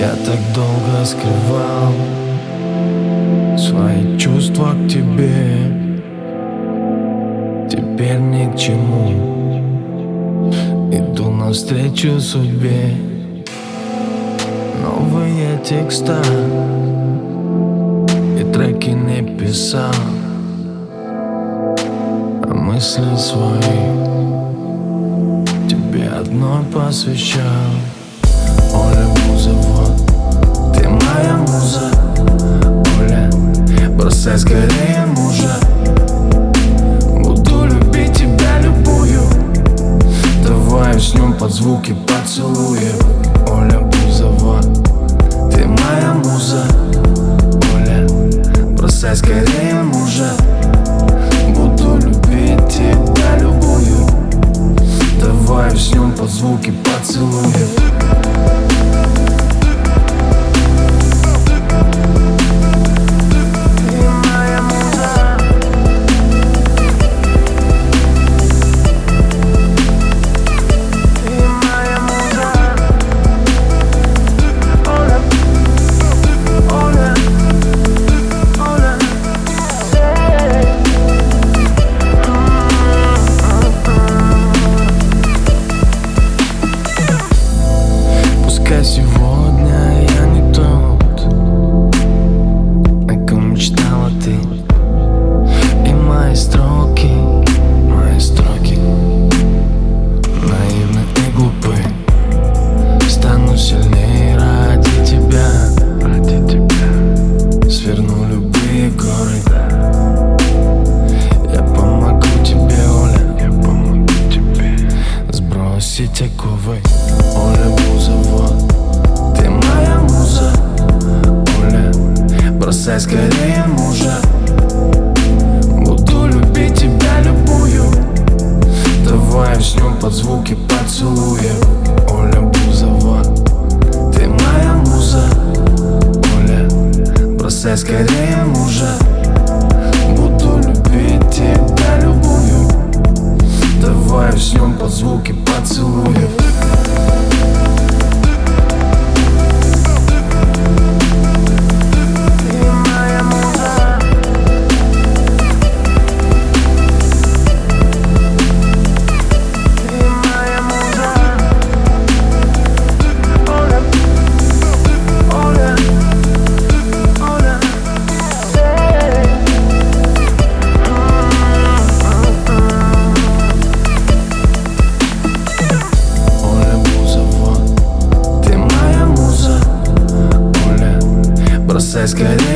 Я так долго скрывал свои чувства к тебе. Теперь ни к чему, иду навстречу судьбе. Новые текста и треки не писал, а мысли свои тебе одной посвящал. Оля Бузова, ты моя муза. Оля, бросай скорее мужа. Буду любить тебя любую. Давай уснем под звуки поцелуев. Оля Бузова, ты моя муза. Оля, бросай скорее мужа. Буду любить тебя любую. Давай уснем под звуки поцелуев. Сегодня я не тот, о ком мечтала ты. И мои строки наивны и глупы. Стану сильнее ради тебя, сверну любые горы. Я помогу тебе, Оля, сбросить оковы. Оля Бузова, ты моя муза. Оля, бросай скорее мужа. Буду любить тебя любую. Давай уснем под звуки поцелуев. Оля Бузова, ты моя муза. Оля, бросай скорее мужа. Буду любить тебя любую. Давай уснем под звуки поцелуев. Бросай скорее